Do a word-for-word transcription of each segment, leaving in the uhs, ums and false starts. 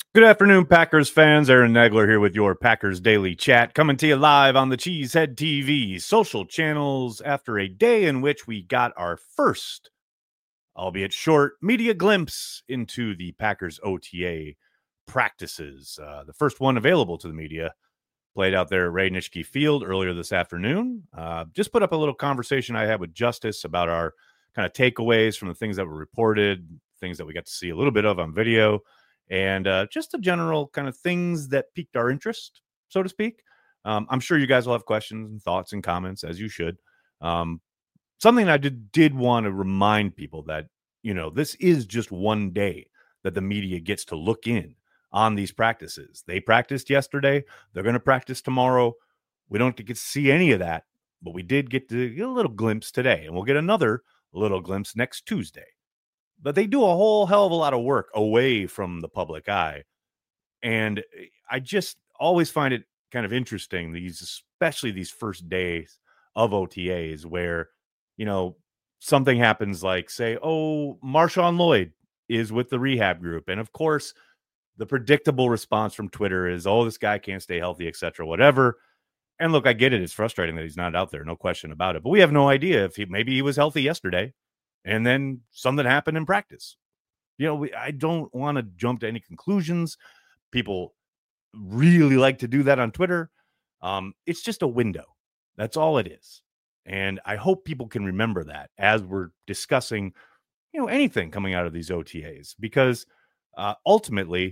Good afternoon, Packers fans. Aaron Nagler here with your Packers Daily Chat, coming to you live on the Cheesehead T V social channels after a day in which we got our first, albeit short, media glimpse into the Packers O T A practices. Uh, the first one available to the media played out there at Ray Nitschke Field earlier this afternoon. Uh, just put up a little conversation I had with Justice about our kind of takeaways from the things that were reported, things that we got to see a little bit of on video, and uh, just the general kind of things that piqued our interest, so to speak. Um, I'm sure you guys will have questions and thoughts and comments, as you should. Um, something I did, did want to remind people that, you know, this is just one day that the media gets to look in on these practices. They practiced yesterday. They're going to practice tomorrow. We don't get to see any of that, but we did get to get a little glimpse today, and we'll get another little glimpse next Tuesday. But they do a whole hell of a lot of work away from the public eye. And I just always find it kind of interesting, these, especially these first days of O T As where, you know, something happens like, say, oh, Marshawn Lloyd is with the rehab group. And of course, the predictable response from Twitter is, oh, this guy can't stay healthy, et cetera, whatever. And look, I get it. It's frustrating that he's not out there. No question about it. But we have no idea if he, maybe he was healthy yesterday and then something happened in practice. You know, we, I don't want to jump to any conclusions. People really like to do that on Twitter. Um, it's just a window. That's all it is. And I hope people can remember that as we're discussing, you know, anything coming out of these O T As, because uh, ultimately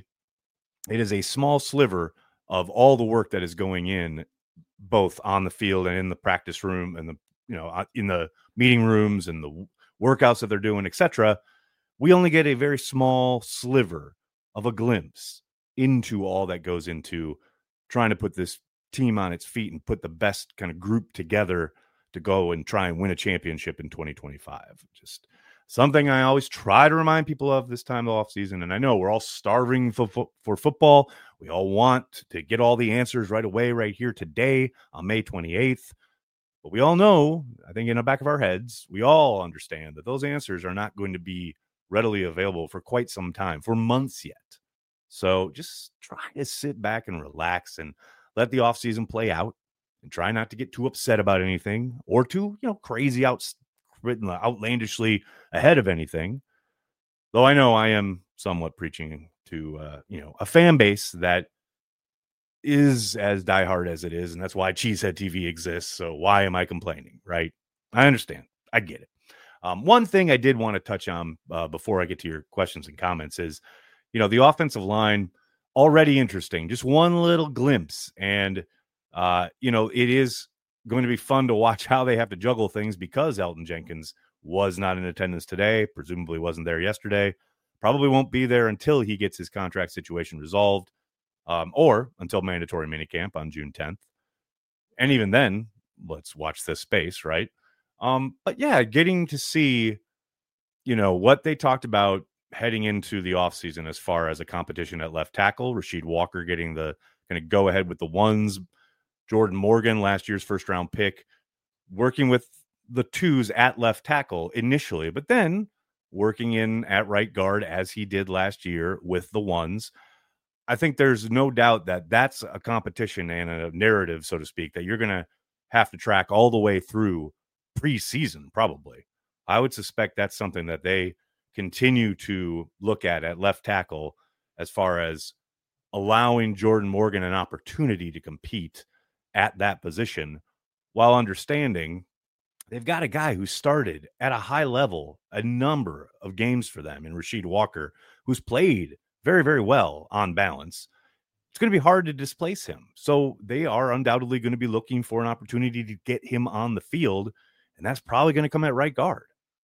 it is a small sliver of all the work that is going in, both on the field and in the practice room and the, you know, in the meeting rooms and the workouts that they're doing, et cetera. We only get a very small sliver of a glimpse into all that goes into trying to put this team on its feet and put the best kind of group together to go and try and win a championship in twenty twenty-five. Just something I always try to remind people of this time of offseason. And I know we're all starving for, for football. We all want to get all the answers right away, right here today on May twenty-eighth. But we all know, I think in the back of our heads, we all understand that those answers are not going to be readily available for quite some time, for months yet. So just try to sit back and relax and let the offseason play out, and try not to get too upset about anything or too, you know, crazy out, outlandishly ahead of anything. Though I know I am somewhat preaching to, uh, you know, a fan base that is as diehard as it is, and that's why Cheesehead T V exists. So why am I complaining, right? I understand. I get it. Um, one thing I did want to touch on uh, before I get to your questions and comments is, you know, the offensive line, already interesting. Just one little glimpse. And, uh, you know, it is going to be fun to watch how they have to juggle things, because Elgton Jenkins was not in attendance today, presumably wasn't there yesterday, probably won't be there until he gets his contract situation resolved, um, or until mandatory minicamp on June tenth. And even then, let's watch this space, right? Um, but yeah, getting to see, you know, what they talked about heading into the offseason as far as a competition at left tackle, Rasheed Walker getting the kind of go ahead with the ones, Jordan Morgan, last year's first round pick, working with the twos at left tackle initially, but then working in at right guard as he did last year with the ones. I think there's no doubt that that's a competition and a narrative, so to speak, that you're going to have to track all the way through preseason, probably. I would suspect that's something that they continue to look at at left tackle, as far as allowing Jordan Morgan an opportunity to compete at that position, while understanding they've got a guy who started at a high level a number of games for them in Rasheed Walker, who's played very, very well on balance. It's going to be hard to displace him. So they are undoubtedly going to be looking for an opportunity to get him on the field, and that's probably going to come at right guard.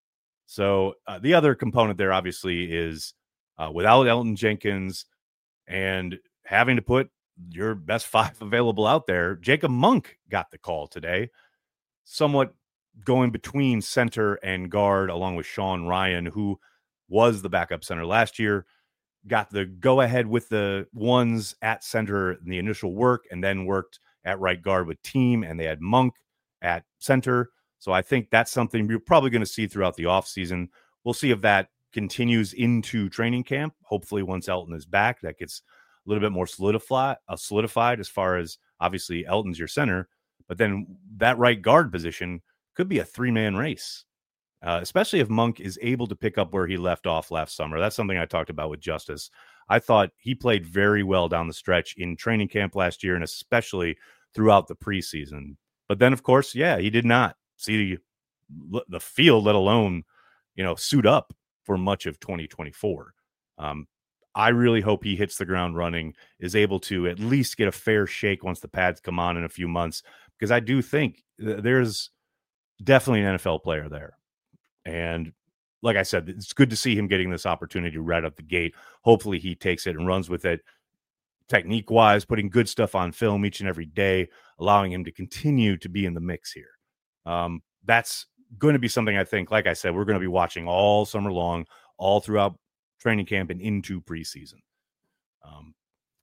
So uh, the other component there, obviously, is uh, without Elgton Jenkins and having to put your best five available out there, Jacob Monk got the call today, somewhat going between center and guard, along with Sean Ryan, who was the backup center last year, got the go-ahead with the ones at center in the initial work, and then worked at right guard with team, and they had Monk at center. So I think that's something you're probably going to see throughout the offseason. We'll see if that continues into training camp. Hopefully once Elgton is back, that gets a little bit more solidified, uh, solidified as far as obviously Elton's your center, but then that right guard position could be a three-man race, uh, especially if Monk is able to pick up where he left off last summer. That's something I talked about with Justice. I thought he played very well down the stretch in training camp last year and especially throughout the preseason. But then, of course, yeah, he did not see the, the field, let alone, you know, suit up for much of twenty twenty-four. Um, I really hope he hits the ground running, is able to at least get a fair shake once the pads come on in a few months, because I do think th- there's definitely an N F L player there. And like I said, it's good to see him getting this opportunity right up the gate. Hopefully he takes it and runs with it technique-wise, putting good stuff on film each and every day, allowing him to continue to be in the mix here. Um, that's going to be something I think, like I said, we're going to be watching all summer long, all throughout training camp and into preseason. Um,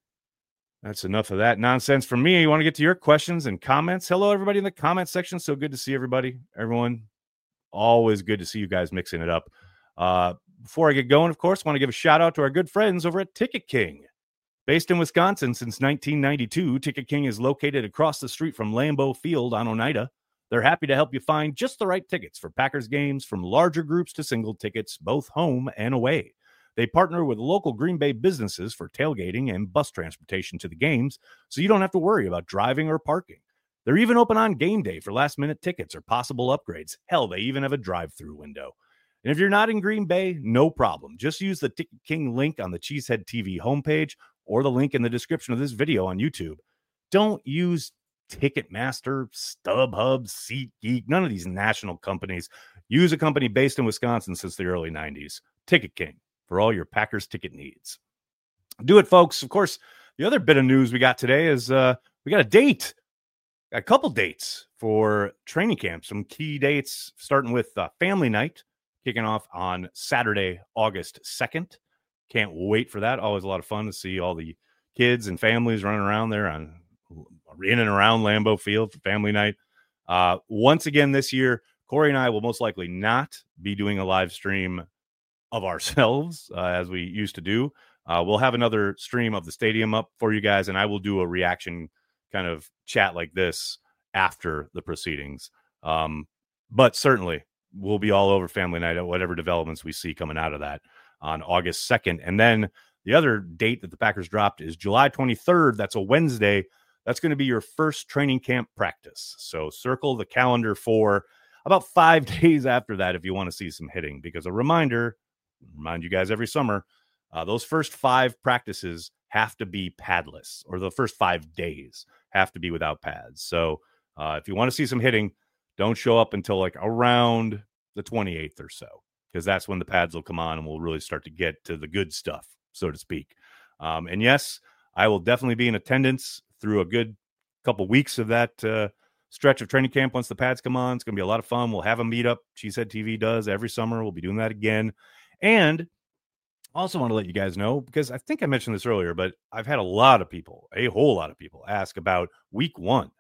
that's enough of that nonsense from me. You want to get to your questions and comments? Hello, everybody in the comment section. So good to see everybody. Everyone, always good to see you guys mixing it up. Uh, before I get going, of course, I want to give a shout out to our good friends over at Ticket King. Based in Wisconsin since nineteen ninety-two, Ticket King is located across the street from Lambeau Field on Oneida. They're happy to help you find just the right tickets for Packers games, from larger groups to single tickets, both home and away. They partner with local Green Bay businesses for tailgating and bus transportation to the games, so you don't have to worry about driving or parking. They're even open on game day for last-minute tickets or possible upgrades. Hell, they even have a drive-through window. And if you're not in Green Bay, no problem. Just use the Ticket King link on the Cheesehead T V homepage or the link in the description of this video on YouTube. Don't use Ticketmaster, StubHub, SeatGeek, none of these national companies. Use a company based in Wisconsin since the early nineties. Ticket King, for all your Packers ticket needs. Do it, folks. Of course, the other bit of news we got today is uh, we got a date, a couple dates for training camp. Some key dates, starting with uh, Family Night, kicking off on Saturday, August second. Can't wait for that. Always a lot of fun to see all the kids and families running around there on in and around Lambeau Field for Family Night. Uh, once again this year, Corey and I will most likely not be doing a live stream of ourselves uh, as we used to do. Uh, we'll have another stream of the stadium up for you guys, and I will do a reaction kind of chat like this after the proceedings. Um, but certainly, we'll be all over Family Night at whatever developments we see coming out of that on August second. And then the other date that the Packers dropped is July twenty-third. That's a Wednesday. That's going to be your first training camp practice. So circle the calendar for about five days after that if you want to see some hitting, because a reminder, remind you guys every summer, uh, those first five practices have to be padless, or the first five days have to be without pads. So uh, if you want to see some hitting, don't show up until like around the twenty-eighth or so, because that's when the pads will come on and we'll really start to get to the good stuff, so to speak. Um, and yes, I will definitely be in attendance through a good couple weeks of that uh, stretch of training camp once the pads come on. It's going to be a lot of fun. We'll have a meetup. Cheesehead T V does every summer. We'll be doing that again. And I also want to let you guys know, because I think I mentioned this earlier, but I've had a lot of people, a whole lot of people ask about week one.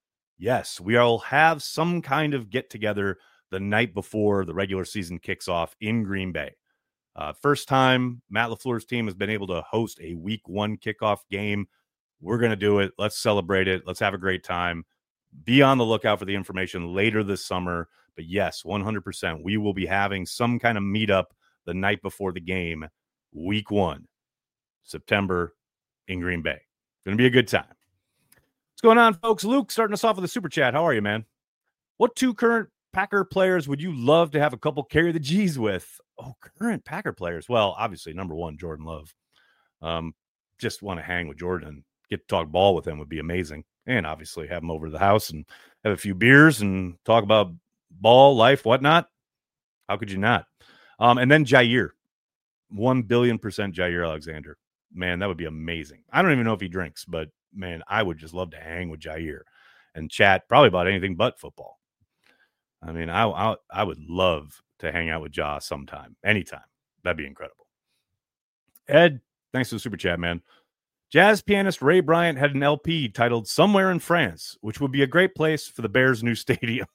Yes, we all have some kind of get together the night before the regular season kicks off in Green Bay. Uh, first time Matt LaFleur's team has been able to host a week one kickoff game. We're going to do it. Let's celebrate it. Let's have a great time. Be on the lookout for the information later this summer. But yes, one hundred percent, we will be having some kind of meetup the night before the game, week one, September in Green Bay. It's going to be a good time. What's going on, folks? Luke, starting us off with a super chat. How are you, man? What two current Packer players would you love to have a couple carry the G's with? Oh, current Packer players. Well, obviously, number one, Jordan Love. Um, just want to hang with Jordan. Get to talk ball with him would be amazing. And obviously have him over to the house and have a few beers and talk about ball, life, whatnot. How could you not? Um, and then Jair. One billion percent Jair Alexander. Man, that would be amazing. I don't even know if he drinks, but man, I would just love to hang with Jair and chat probably about anything but football. I mean, I, I, I would love to hang out with Ja sometime, anytime. That'd be incredible. Ed, thanks for the super chat, man. Jazz pianist Ray Bryant had an L P titled Somewhere in France, which would be a great place for the Bears' new stadium.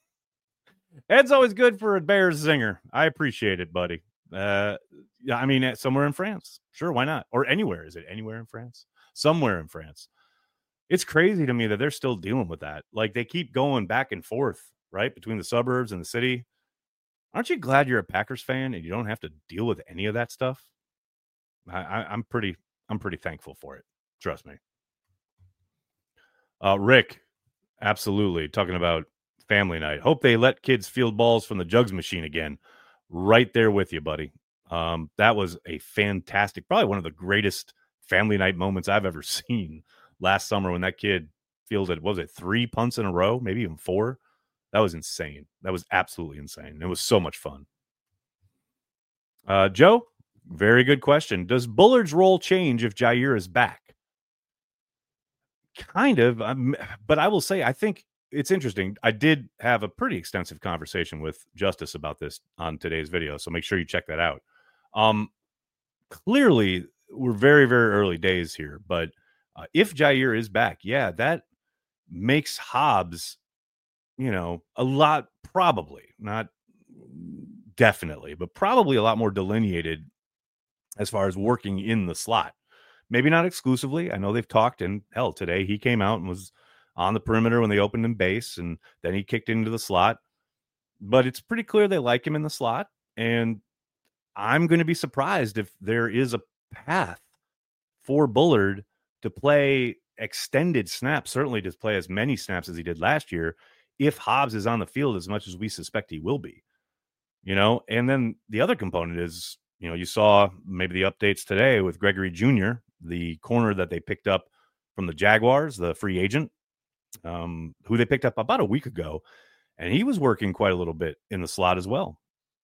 Ed's always good for a Bears zinger. I appreciate it, buddy. Uh, yeah, I mean, somewhere in France. Sure, why not? Or anywhere. Is it anywhere in France? somewhere in France. It's crazy to me that they're still dealing with that. Like, they keep going back and forth, right, between the suburbs and the city. Aren't you glad you're a Packers fan and you don't have to deal with any of that stuff? I, I, I'm pretty, I'm pretty thankful for it. Trust me. Uh, Rick, absolutely talking about family night. Hope they let kids field balls from the jugs machine again. Right there with you, buddy. Um, that was a fantastic, probably one of the greatest family night moments I've ever seen last summer when that kid fielded, what was it, three punts in a row, maybe even four. That was insane. That was absolutely insane. It was so much fun. Uh, Joe, very good question. Does Bullard's role change if Jair is back? Kind of, um, but I will say I think it's interesting. I did have a pretty extensive conversation with Justice about this on today's video, so make sure you check that out. Um, clearly, we're very, very early days here, but uh, if Jair is back, yeah, that makes Hobbs, you know, a lot, probably not definitely, but probably a lot more delineated as far as working in the slot. Maybe not exclusively. I know they've talked, and hell, today he came out and was on the perimeter when they opened him base, and then he kicked into the slot. But it's pretty clear they like him in the slot, and I'm going to be surprised if there is a path for Bullard to play extended snaps, certainly to play as many snaps as he did last year, if Hobbs is on the field as much as we suspect he will be. You know, and then the other component is, you know, you saw maybe the updates today with Gregory Junior, the corner that they picked up from the Jaguars, the free agent, um, who they picked up about a week ago. And he was working quite a little bit in the slot as well.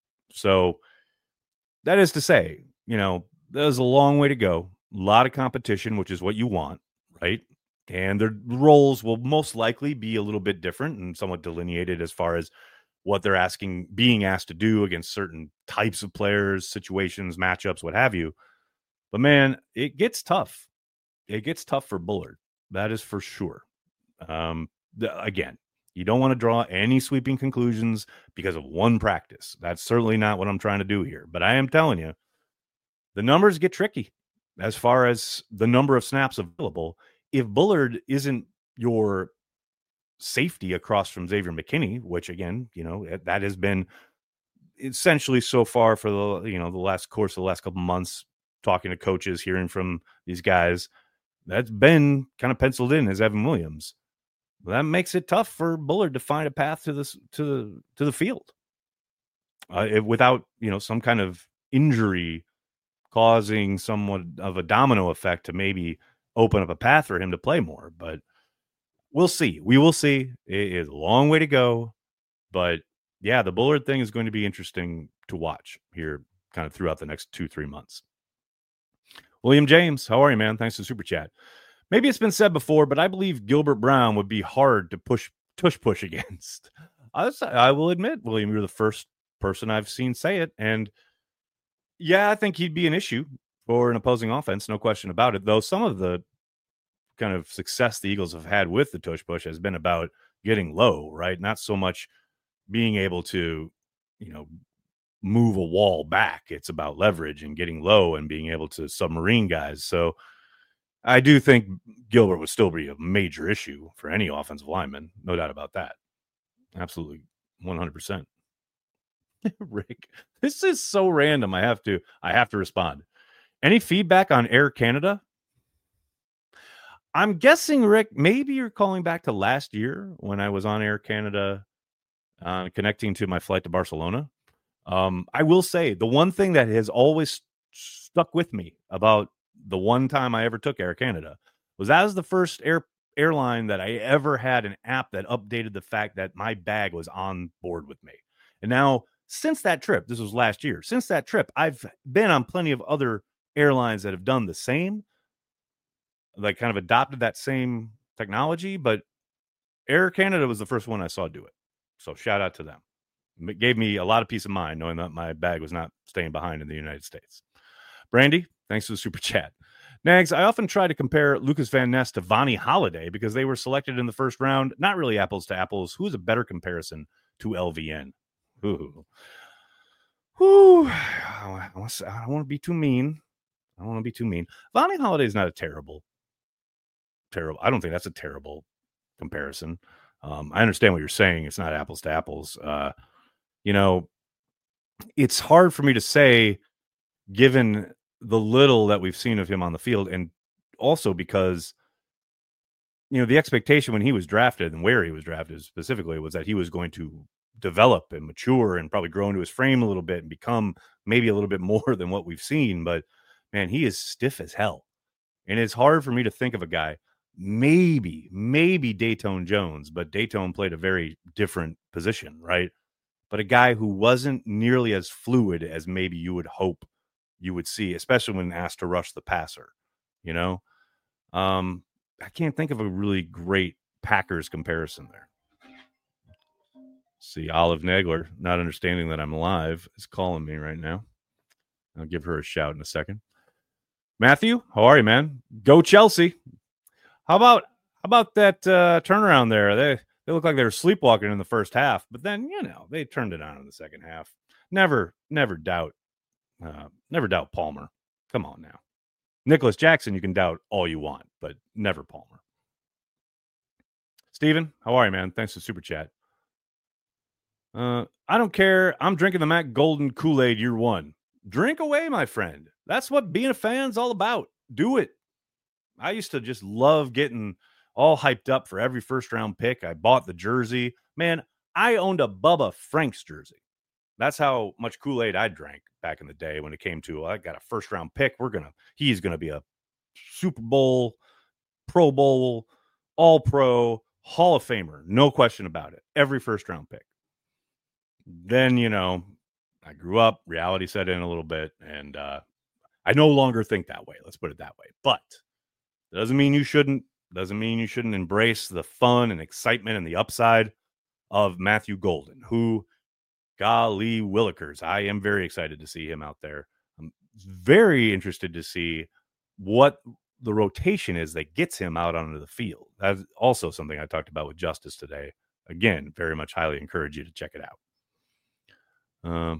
So that is to say, you know, there's a long way to go. A lot of competition, which is what you want, right? And their roles will most likely be a little bit different and somewhat delineated as far as what they're asking, being asked to do against certain types of players, situations, matchups, what have you. But man, it gets tough. It gets tough for Bullard. That is for sure. Um, the, again, you don't want to draw any sweeping conclusions because of one practice. That's certainly not what I'm trying to do here. But I am telling you, the numbers get tricky as far as the number of snaps available. If Bullard isn't your safety across from Xavier McKinney, which again, you know, that has been essentially so far for the, you know, the last course of the last couple months, talking to coaches, hearing from these guys, that's been kind of penciled in as Evan Williams. That makes it tough for Bullard to find a path to this, to the, to the field uh, it, without, you know, some kind of injury causing somewhat of a domino effect to maybe open up a path for him to play more. But we'll see. We will see. It is a long way to go. But yeah, the Bullard thing is going to be interesting to watch here kind of throughout the next two, three months. William James, how are you, man? Thanks for the super chat. Maybe it's been said before, but I believe Gilbert Brown would be hard to push, tush push against. I, was, I will admit, William, you're the first person I've seen say it. And yeah, I think he'd be an issue for an opposing offense. No question about it. Though some of the kind of success the Eagles have had with the tush push has been about getting low, right? Not so much being able to, you know, move a wall back. It's about leverage and getting low and being able to submarine guys. So I do think Gilbert would still be a major issue for any offensive lineman. No doubt about that. Absolutely. one hundred percent. Rick, this is so random. I have to, I have to respond. Any feedback on Air Canada? I'm guessing, Rick, maybe you're calling back to last year when I was on Air Canada uh, connecting to my flight to Barcelona. Um, I will say the one thing that has always stuck with me about the one time I ever took Air Canada was that was the first air airline that I ever had an app that updated the fact that my bag was on board with me. And now, since that trip, this was last year, since that trip, I've been on plenty of other airlines that have done the same, like kind of adopted that same technology, but Air Canada was the first one I saw do it. So shout out to them. It gave me a lot of peace of mind knowing that my bag was not staying behind in the United States. Brandy, thanks for the super chat. Nags, I often try to compare Lucas Van Ness to Vonnie Holliday because they were selected in the first round. Not really apples to apples. Who's a better comparison to L V N? Ooh. Ooh. I don't want to be too mean. I don't want to be too mean. Vonnie Holliday is not a terrible terrible. I don't think that's a terrible comparison. Um, I understand what you're saying. It's not apples to apples. Uh, you know, it's hard for me to say, given the little that we've seen of him on the field, and also because, you know, the expectation when he was drafted and where he was drafted specifically was that he was going to develop and mature and probably grow into his frame a little bit and become maybe a little bit more than what we've seen. But man, he is stiff as hell. And it's hard for me to think of a guy, maybe, maybe Dayton Jones, but Dayton played a very different position, right? But a guy who wasn't nearly as fluid as maybe you would hope you would see, especially when asked to rush the passer, you know? Um, I can't think of a really great Packers comparison there. See, Olive Nagler, not understanding that I'm live, is calling me right now. I'll give her a shout in a second. Matthew, how are you, man? Go Chelsea. How about how about that uh, turnaround there? They they look like they were sleepwalking in the first half, but then, you know, they turned it on in the second half. Never, never doubt, uh, never doubt Palmer. Come on now. Nicholas Jackson, you can doubt all you want, but never Palmer. Steven, how are you, man? Thanks for super chat. Uh, I don't care. I'm drinking the Matt Golden Kool-Aid year one. Drink away, my friend. That's what being a fan's all about. Do it. I used to just love getting all hyped up for every first round pick. I bought the jersey. Man, I owned a Bubba Franks jersey. That's how much Kool-Aid I drank back in the day when it came to, I got a first round pick. We're going to, he's going to be a Super Bowl, Pro Bowl, All Pro, Hall of Famer. No question about it. Every first round pick. Then, you know, I grew up, reality set in a little bit, and uh, I no longer think that way. Let's put it that way. But it doesn't mean you shouldn't, doesn't mean you shouldn't embrace the fun and excitement and the upside of Matthew Golden, who, golly willikers, I am very excited to see him out there. I'm very interested to see what the rotation is that gets him out onto the field. That's also something I talked about with Justice today. Again, very much highly encourage you to check it out. Um,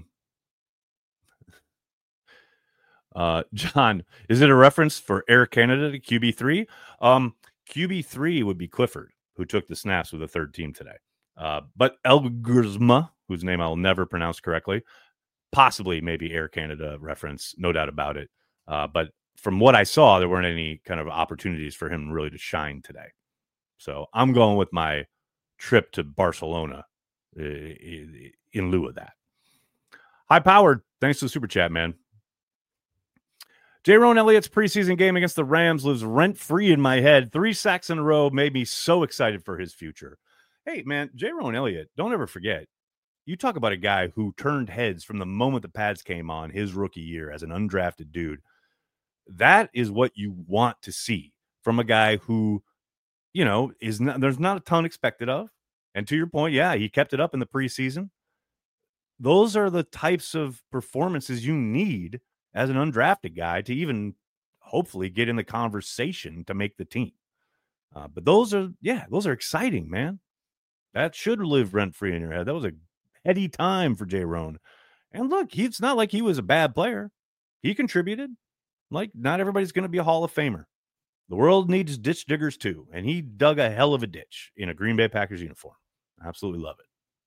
uh, John, is it a reference for Air Canada to Q B three? Um, Q B three would be Clifford, who took the snaps with the third team today. Uh, but El Gurzma, whose name I'll never pronounce correctly, possibly maybe Air Canada reference, no doubt about it. Uh, but from what I saw, there weren't any kind of opportunities for him really to shine today. So I'm going with my trip to Barcelona uh, in lieu of that. High powered. Thanks to the super chat, man. Jayrone Elliott's preseason game against the Rams lives rent free in my head. Three sacks in a row made me so excited for his future. Hey, man, Jayrone Elliott, don't ever forget. You talk about a guy who turned heads from the moment the pads came on his rookie year as an undrafted dude. That is what you want to see from a guy who, you know, is not, there's not a ton expected of. And to your point, yeah, he kept it up in the preseason. Those are the types of performances you need as an undrafted guy to even hopefully get in the conversation to make the team. Uh, but those are, yeah, those are exciting, man. That should live rent-free in your head. That was a heady time for Jayrone. And look, he, it's not like he was a bad player. He contributed. Like, not everybody's going to be a Hall of Famer. The world needs ditch diggers too. And he dug a hell of a ditch in a Green Bay Packers uniform. Absolutely love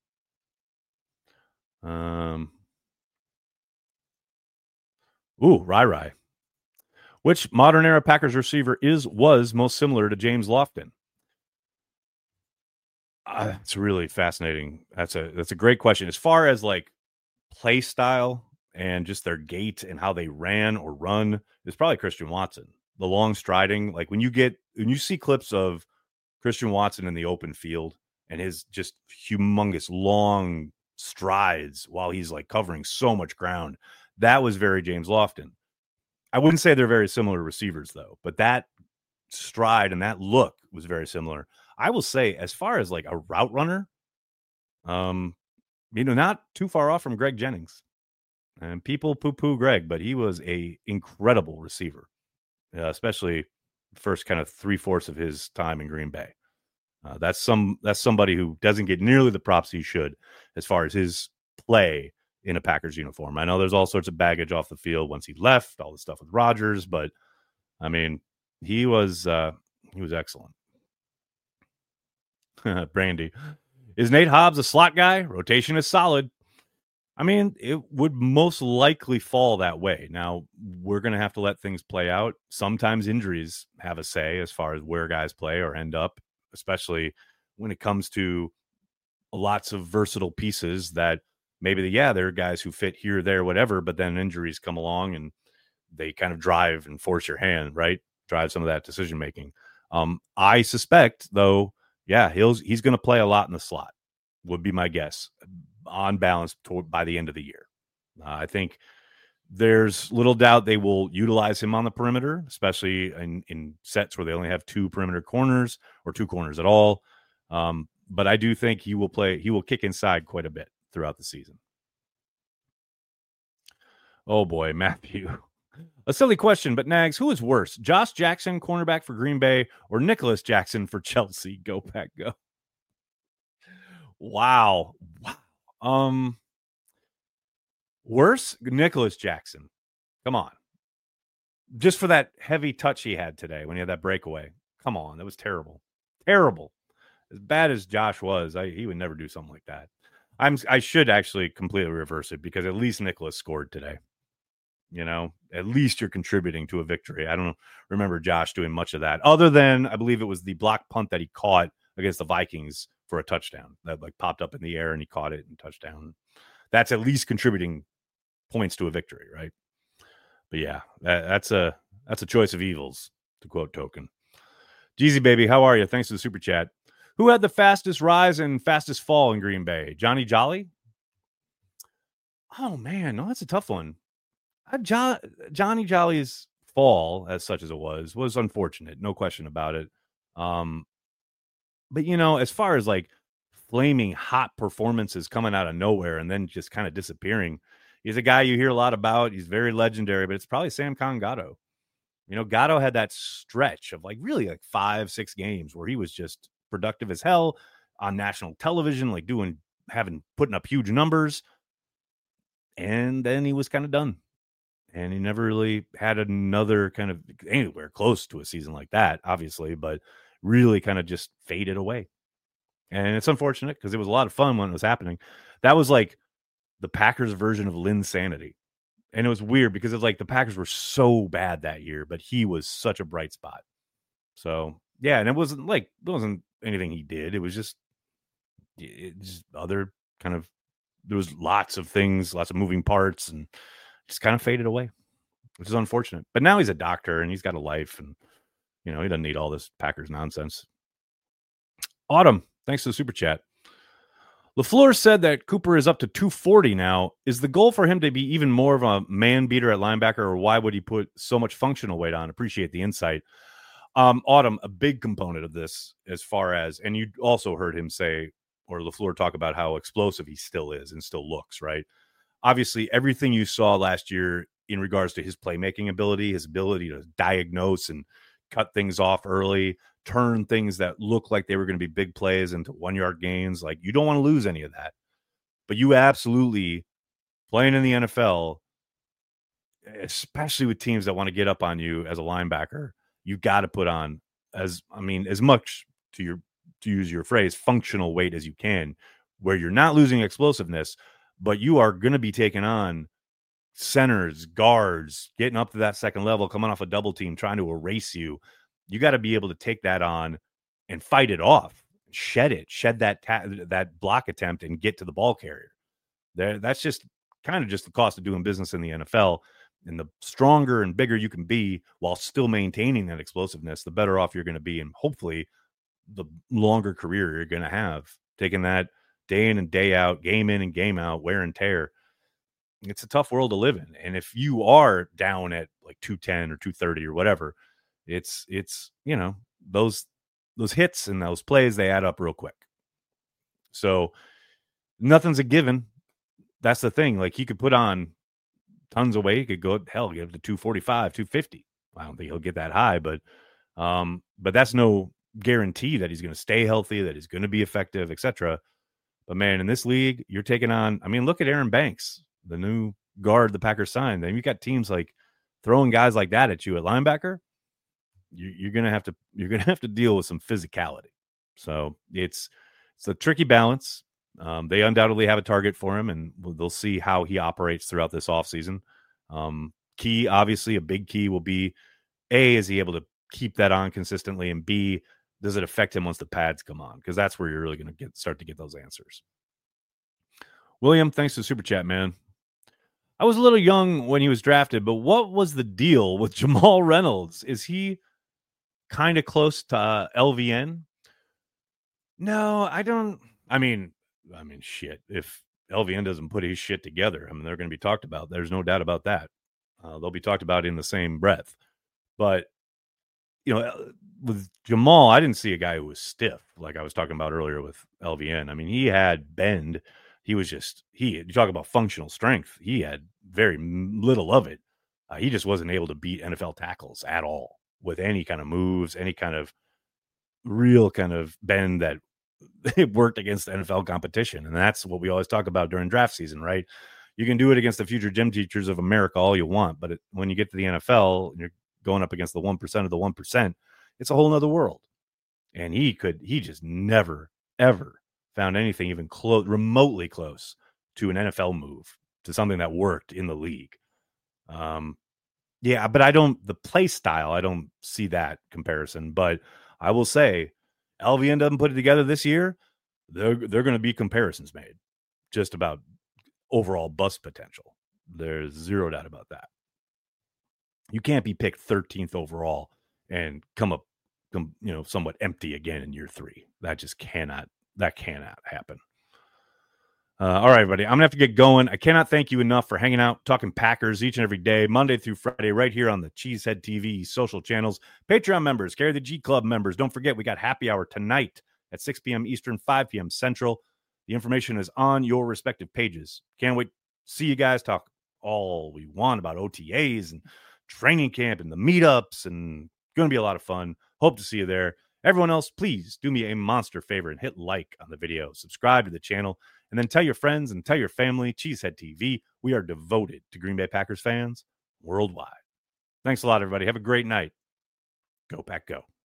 it. Um, ooh, Rai Rai. Which modern era Packers receiver is was most similar to James Lofton? Uh, that's really fascinating. That's a that's a great question. As far as like play style and just their gait and how they ran or run, it's probably Christian Watson. The long striding, like when you get when you see clips of Christian Watson in the open field and his just humongous long strides while he's like covering so much ground, that was very James Lofton. I wouldn't say they're very similar receivers though, but that stride and that look was very similar. I will say, as far as like a route runner, um, you know, not too far off from Greg Jennings. And people poo-poo Greg, but he was a incredible receiver, uh, especially the first kind of three-fourths of his time in Green Bay. Uh, that's some that's somebody who doesn't get nearly the props he should as far as his play in a Packers uniform. I know there's all sorts of baggage off the field once he left, all the stuff with Rodgers, but I mean, he was uh, He was excellent. Brandy. Is Nate Hobbs a slot guy? Rotation is solid. I mean, it would most likely fall that way. Now, we're going to have to let things play out. Sometimes injuries have a say as far as where guys play or end up, especially when it comes to lots of versatile pieces that maybe, the, yeah, there are guys who fit here, there, whatever, but then injuries come along and they kind of drive and force your hand, right? Drive some of that decision making. Um, I suspect, though, yeah, he'll, he's going to play a lot in the slot, would be my guess, on balance toward, by the end of the year. Uh, I think there's little doubt they will utilize him on the perimeter, especially in, in sets where they only have two perimeter corners or two corners at all. Um, but I do think he will play, he will kick inside quite a bit throughout the season. Oh boy, Matthew. A silly question, but Nags, who is worse? Josh Jackson, cornerback for Green Bay, or Nicholas Jackson for Chelsea? Go Pack, go. Wow. Wow. Um, worse? Nicholas Jackson. Come on. Just for that heavy touch he had today when he had that breakaway. Come on. That was terrible. Terrible. As bad as Josh was, I, he would never do something like that. I'm, I should actually completely reverse it because at least Nicholas scored today. You know, at least you're contributing to a victory. I don't remember Josh doing much of that other than I believe it was the block punt that he caught against the Vikings for a touchdown that like popped up in the air and he caught it and touchdown. That's at least contributing points to a victory, right? But yeah, that, that's a that's a choice of evils, to quote Token. Jeezy baby, how are you? Thanks for the super chat. Who had the fastest rise and fastest fall in Green Bay? Johnny Jolly? Oh man, no, that's a tough one. Uh, jo- Johnny Jolly's fall, as such as it was, was unfortunate, no question about it. Um, but you know, as far as like flaming hot performances coming out of nowhere and then just kind of disappearing, he's a guy you hear a lot about. He's very legendary, but it's probably Samkon Gatto. You know, Gatto had that stretch of like really like five, six games where he was just productive as hell on national television, like doing, having, putting up huge numbers. And then he was kind of done. And he never really had another kind of anywhere close to a season like that, obviously, but really kind of just faded away. And it's unfortunate because it was a lot of fun when it was happening. That was like the Packers version of Linsanity. And it was weird because it's like the Packers were so bad that year, but he was such a bright spot. So, yeah, and it wasn't like, it wasn't anything he did. It was just, it just other kind of, there was lots of things, lots of moving parts, and just kind of faded away, which is unfortunate. But now he's a doctor and he's got a life and, you know, he doesn't need all this Packers nonsense. Autumn, thanks to the super chat. LaFleur said that Cooper is up to two forty now. Is the goal for him to be even more of a man beater at linebacker, or why would he put so much functional weight on? Appreciate the insight. Um, Autumn, a big component of this as far as, and you also heard him say, or LaFleur talk about how explosive he still is and still looks, right? Obviously, everything you saw last year in regards to his playmaking ability, his ability to diagnose and cut things off early, turn things that look like they were going to be big plays into one-yard gains. Like, you don't want to lose any of that. But you absolutely, playing in the N F L, especially with teams that want to get up on you as a linebacker, you got to put on, as I mean, as much, to your to use your phrase, functional weight as you can, where you're not losing explosiveness, but you are going to be taking on centers, guards, getting up to that second level, coming off a double team, trying to erase you. You got to be able to take that on and fight it off, shed it, shed that ta- that block attempt and get to the ball carrier. There, that's just kind of just the cost of doing business in the N F L. And the stronger and bigger you can be while still maintaining that explosiveness, the better off you're going to be. And hopefully the longer career you're going to have, taking that day in and day out, game in and game out, wear and tear. It's a tough world to live in. And if you are down at like two ten or two thirty or whatever, it's, it's, you know, those, those hits and those plays, they add up real quick. So nothing's a given. That's the thing. Like, he could put on tons of weight. He could go, hell, get up to two forty-five, two fifty. I don't think he'll get that high, but, um, but that's no guarantee that he's going to stay healthy, that he's going to be effective, et cetera. But man, in this league, you're taking on, I mean, look at Aaron Banks, the new guard the Packers signed. Then you got teams like throwing guys like that at you at linebacker. you, you're gonna have to you're gonna have to deal with some physicality. So it's it's a tricky balance. Um, they undoubtedly have a target for him, and they'll see how he operates throughout this offseason. Um, key, obviously, a big key will be A, is he able to keep that on consistently, and B, does it affect him once the pads come on? Because that's where you're really going to get start to get those answers. William, thanks for the super chat, man. I was a little young when he was drafted, but what was the deal with Jamal Reynolds? Is he kind of close to uh, L V N? No, I don't. I mean, I mean, shit. If L V N doesn't put his shit together, I mean, they're going to be talked about. There's no doubt about that. Uh, they'll be talked about in the same breath. But you know, with Jamal, I didn't see a guy who was stiff like I was talking about earlier with L V N. I mean, he had bend. He was just he. You talk about functional strength. He had very little of it. Uh, he just wasn't able to beat N F L tackles at all with any kind of moves, any kind of real kind of bend that it worked against N F L competition. And that's what we always talk about during draft season, right? You can do it against the future gym teachers of America all you want, but it, when you get to the N F L, you're going up against the one percent of the one percent, it's a whole nother world. And he could, he just never, ever found anything even close, remotely close to an N F L move, to something that worked in the league. Um, yeah, but I don't, the play style, I don't see that comparison. But I will say, L V N doesn't put it together this year, they're, they're going to be comparisons made just about overall bust potential. There's zero doubt about that. You can't be picked thirteenth overall and come up, come, you know, somewhat empty again in year three. That just cannot, that cannot happen. Uh, all right, everybody, I'm going to have to get going. I cannot thank you enough for hanging out, talking Packers each and every day, Monday through Friday, right here on the Cheesehead T V social channels. Patreon members, Carry the G Club members, don't forget, we got happy hour tonight at six p.m. Eastern, five p.m. Central. The information is on your respective pages. Can't wait to see you guys talk all we want about O T As and training camp and the meetups, and going to be a lot of fun. Hope to see you there. Everyone else, please do me a monster favor and hit like on the video, subscribe to the channel, and then tell your friends and tell your family. Cheesehead T V, we are devoted to Green Bay Packers fans worldwide. Thanks a lot, everybody. Have a great night. Go Pack Go.